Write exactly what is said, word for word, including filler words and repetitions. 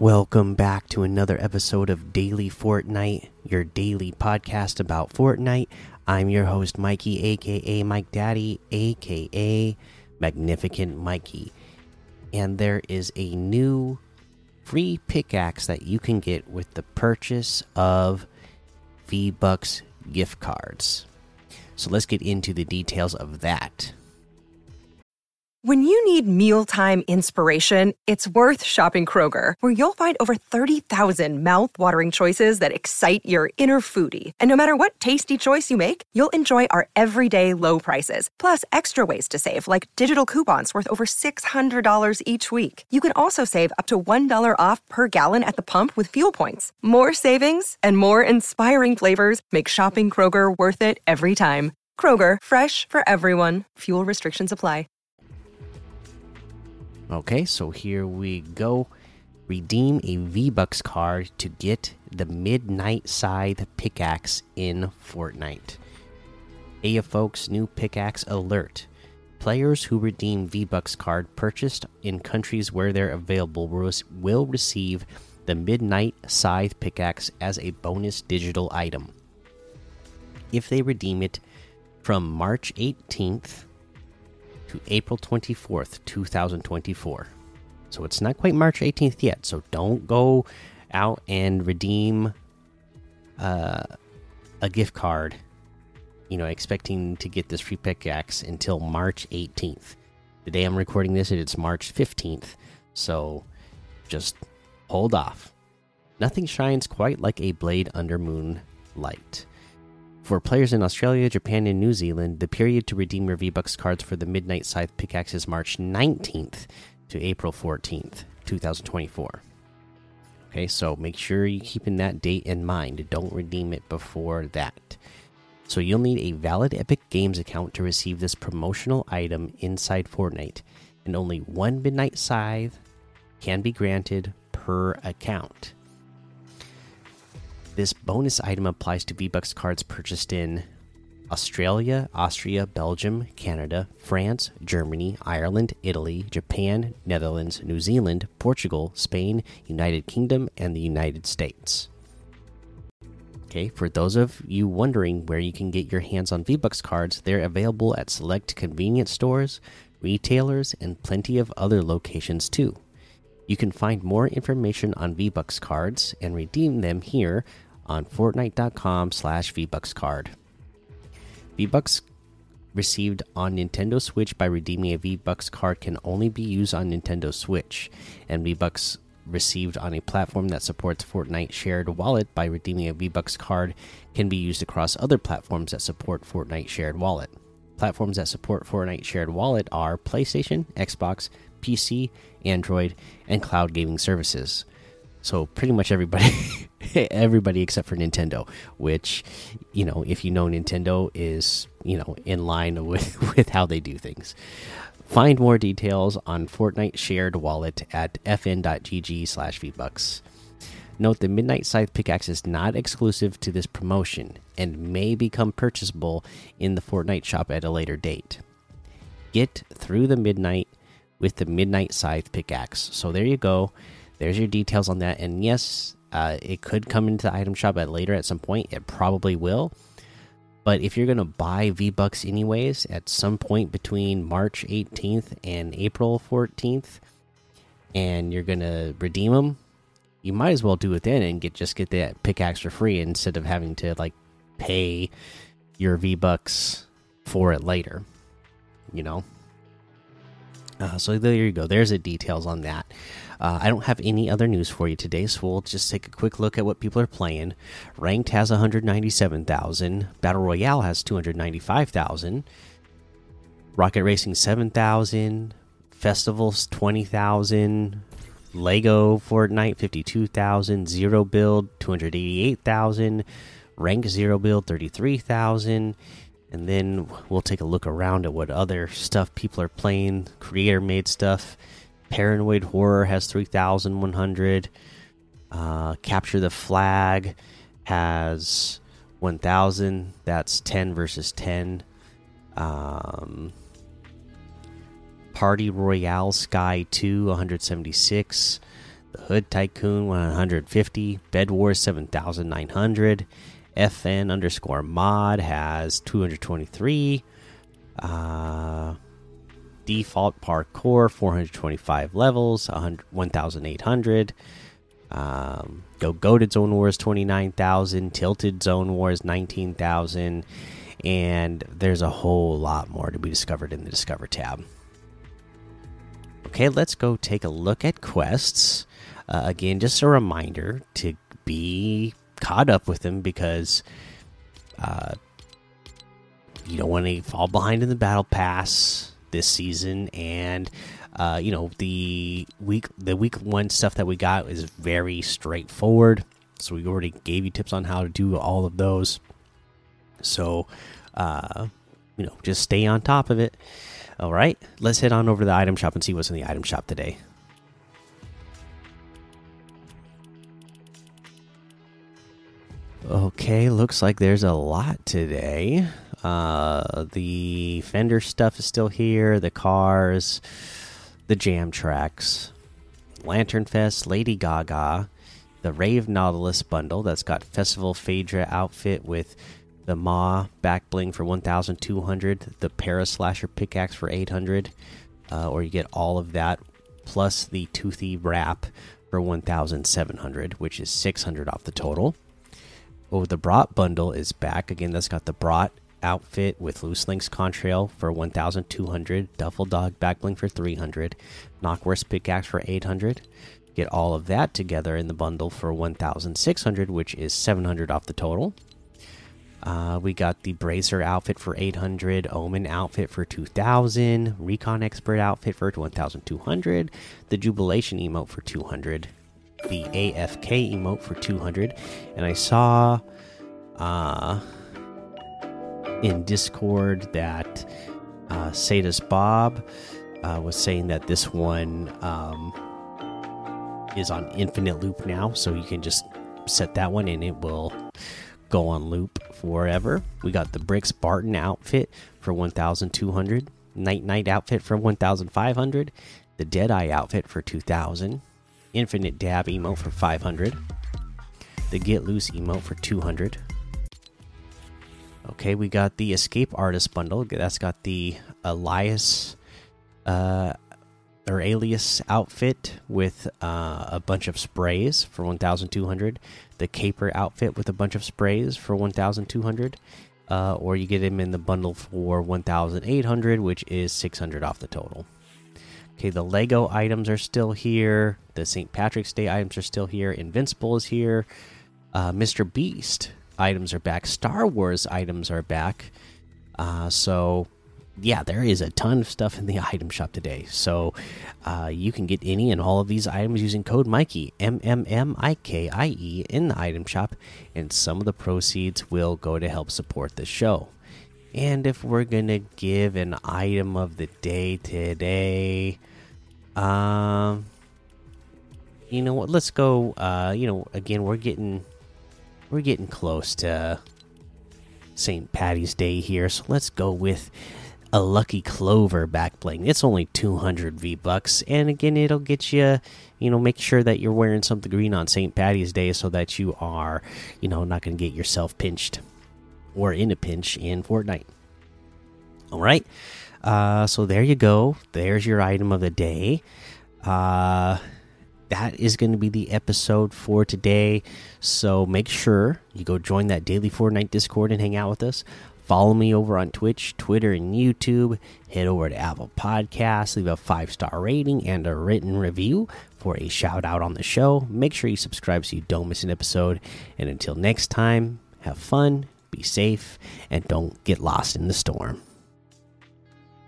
Welcome back to another episode of Daily Fortnite, your daily podcast about Fortnite. I'm your host, Mikey, aka Mike Daddy, aka Magnificent Mikey. And there is a new free pickaxe that you can get with the purchase of V-Bucks gift cards. So let's get into the details of that. When you need mealtime inspiration, it's worth shopping Kroger, where you'll find over thirty thousand mouth-watering choices that excite your inner foodie. And no matter what tasty choice you make, you'll enjoy our everyday low prices, plus extra ways to save, like digital coupons worth over six hundred dollars each week. You can also save up to one dollar off per gallon at the pump with fuel points. More savings and more inspiring flavors make shopping Kroger worth it every time. Kroger, fresh for everyone. Fuel restrictions apply. Okay, so here we go. Redeem a V-Bucks card to get the Midnight Scythe pickaxe in Fortnite. Hey, ya folks, new pickaxe alert. Players who redeem V-Bucks card purchased in countries where they're available will receive the Midnight Scythe pickaxe as a bonus digital item. If they redeem it from March eighteenth to April twenty-fourth, two thousand twenty-four. So it's not quite March eighteenth yet, so don't go out and redeem uh, a gift card, you know, expecting to get this free pickaxe until March eighteenth. The day I'm recording this, it's March fifteenth, so just hold off. Nothing shines quite like a blade under moonlight. For players in Australia, Japan, and New Zealand, the period to redeem your V-Bucks cards for the Midnight Scythe pickaxe is March nineteenth to April fourteenth, two thousand twenty-four. Okay, so make sure you're keeping that date in mind. Don't redeem it before that. So you'll need a valid Epic Games account to receive this promotional item inside Fortnite, and only one Midnight Scythe can be granted per account. This bonus item applies to V-Bucks cards purchased in Australia, Austria, Belgium, Canada, France, Germany, Ireland, Italy, Japan, Netherlands, New Zealand, Portugal, Spain, United Kingdom, and the United States. Okay, for those of you wondering where you can get your hands on V-Bucks cards, they're available at select convenience stores, retailers, and plenty of other locations too. You can find more information on V-Bucks cards and redeem them here on Fortnite dot com slash V Bucks card. V-Bucks received on Nintendo Switch by redeeming a V-Bucks card can only be used on Nintendo Switch, and V-Bucks received on a platform that supports Fortnite Shared Wallet by redeeming a V-Bucks card can be used across other platforms that support Fortnite Shared Wallet. Platforms that support Fortnite Shared Wallet are PlayStation, Xbox, P C, Android, and cloud gaming services. So pretty much everybody everybody except for Nintendo, which, you know, if you know Nintendo is, you know, in line with with how they do things. Find more details on Fortnite Shared Wallet at fn.gg slash vbucks. Note the Midnight Scythe pickaxe is not exclusive to this promotion and may become purchasable in the Fortnite shop at a later date. Get through the midnight with the Midnight Scythe pickaxe. So there you go. There's your details on that. And yes, uh, it could come into the item shop at later at some point. It probably will. But if you're going to buy V-Bucks anyways at some point between March eighteenth and April fourteenth, and you're going to redeem them, you might as well do it then and get just get that pickaxe for free instead of having to like pay your V-Bucks for it later, you know. Uh, so there you go. There's the details on that. Uh, I don't have any other news for you today, so we'll just take a quick look at what people are playing. Ranked has one hundred ninety-seven thousand. Battle Royale has two hundred ninety-five thousand. Rocket Racing seven thousand. Festivals twenty thousand. Lego Fortnite fifty-two thousand. Zero Build two hundred eighty-eight thousand. Rank Zero Build thirty-three thousand. And then we'll take a look around at what other stuff people are playing. Creator made stuff. Paranoid Horror has three thousand one hundred. Uh, Capture the Flag has one thousand. That's ten versus ten. Um, Party Royale Sky two, one hundred seventy-six. The Hood Tycoon one hundred fifty, Bed Wars seven thousand nine hundred, F N underscore mod has two hundred twenty-three, uh, Default Parkour four hundred twenty-five levels, one thousand eight hundred. Um, Go Goated Zone Wars twenty-nine thousand, Tilted Zone Wars nineteen thousand, and there's a whole lot more to be discovered in the Discover tab. Okay, let's go take a look at quests. Uh, again, just a reminder to be caught up with them because uh, you don't want to fall behind in the battle pass this season, and uh, you know the week the week one stuff that we got is very straightforward. So we already gave you tips on how to do all of those. So uh, you know, just stay on top of it. All right, let's head on over to the item shop and see what's in the item shop today. Okay, looks like there's a lot today. Uh, the Fender stuff is still here. The cars, the Jam Tracks, Lantern Fest, Lady Gaga, the Rave Nautilus bundle that's got Festival Phaedra outfit with the Ma back bling for one thousand two hundred, the Paraslasher pickaxe for eight hundred, uh, or you get all of that plus the Toothy wrap for one thousand seven hundred, which is six hundred off the total. Oh, the Brat bundle is back again. That's got the Brat outfit with Loose Links Contrail for one thousand two hundred, Duffel Dog back bling for three hundred, Knockwurst pickaxe for eight hundred. Get all of that together in the bundle for one thousand six hundred, which is seven hundred off the total. Uh, we got the Bracer outfit for eight hundred, Omen outfit for two thousand, Recon Expert outfit for one thousand two hundred, the Jubilation emote for two hundred, the A F K emote for two hundred, and I saw uh, in Discord that uh, Sadus Bob uh, was saying that this one um, is on infinite loop now, so you can just set that one and it will go on loop forever. We got the Bricks Barton outfit for one thousand two hundred, Night Knight outfit for one thousand five hundred, the Deadeye outfit for two thousand, Infinite Dab emote for five hundred, the Get Loose emote for two hundred. Okay, we got the Escape Artist bundle. That's got the Elias uh, or Alias outfit with uh, a bunch of sprays for one thousand two hundred, the Caper outfit with a bunch of sprays for one thousand two hundred, uh, or you get him in the bundle for one thousand eight hundred, which is six hundred off the total. Okay, the Lego items are still here. The Saint Patrick's Day items are still here. Invincible is here. Uh, Mister Beast items are back. Star Wars items are back. Uh, so, yeah, there is a ton of stuff in the item shop today. So, uh, you can get any and all of these items using code Mikey, M M M I K I E, in the item shop. And some of the proceeds will go to help support the show. And if we're going to give an item of the day today, um, you know what? Let's go. Uh, you know, again, we're getting we're getting close to Saint Patty's Day here, so let's go with a Lucky Clover back bling. It's only two hundred V bucks, and again, it'll get you. You know, make sure that you're wearing something green on Saint Patty's Day, so that you are, you know, not going to get yourself pinched or in a pinch in Fortnite. All right, uh, so there you go. There's your item of the day. Uh, that is going to be the episode for today. So make sure you go join that daily Fortnite Discord and hang out with us. Follow me over on Twitch, Twitter, and YouTube. Head over to Apple Podcasts, leave a five star rating and a written review for a shout out on the show. Make sure you subscribe so you don't miss an episode. And until next time, have fun, be safe, and don't get lost in the storm.